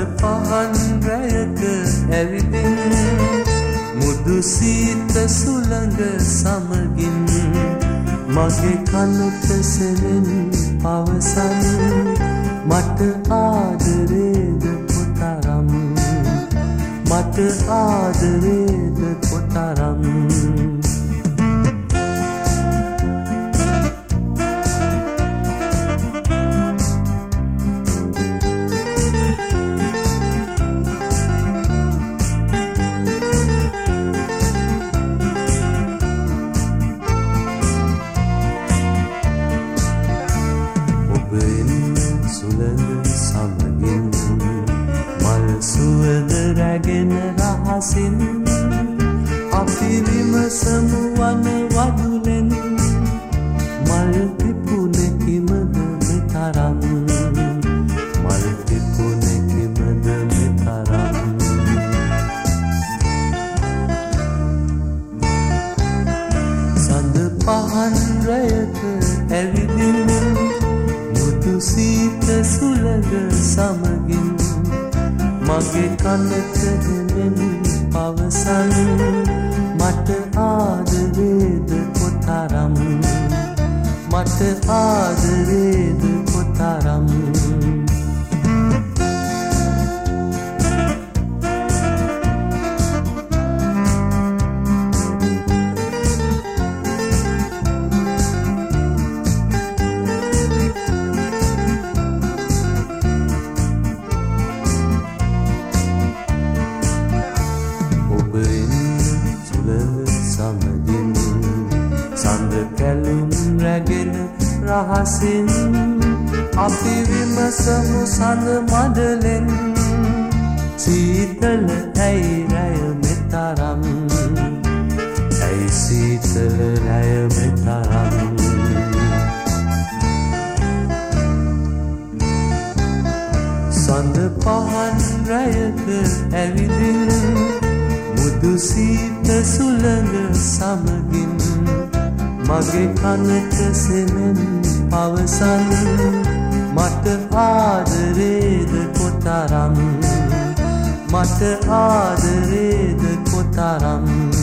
පහන් රැයක ඇවිදින් මුදු සීත සුළඟ සමගින් මගේ කනට සෙනෙන් පවසන් මට ආදරේද කොතරම් මට ආදරේද කොතරම් රහසින් අපි විමසමු වන වදුලෙන් මල් පිපුනේ කිමද මෙතරම් මල් පිපුනේ කිමද මෙතරම් සඳ පහන් රැයක ඇවිදින් මුතු සීත සුළඟ සමගින් මගේ කනට දෙනෙන් පවසන් මට ආදරේද කොතරම් මට ආදරේද කොතරම් රහසින් අපි විමසමු සඳ මඩලෙන් සීතල ඇයි රැය මෙතරම් ඇයි සීතල රැය මෙතරම් සඳ පහන් රැයක ඇවිදින් මුදු සීත සුළඟ සමගින් මගේ කනට සෙනෙන් පවසන් මට ආදරේද කොතරම් මට ආදරේද කොතරම්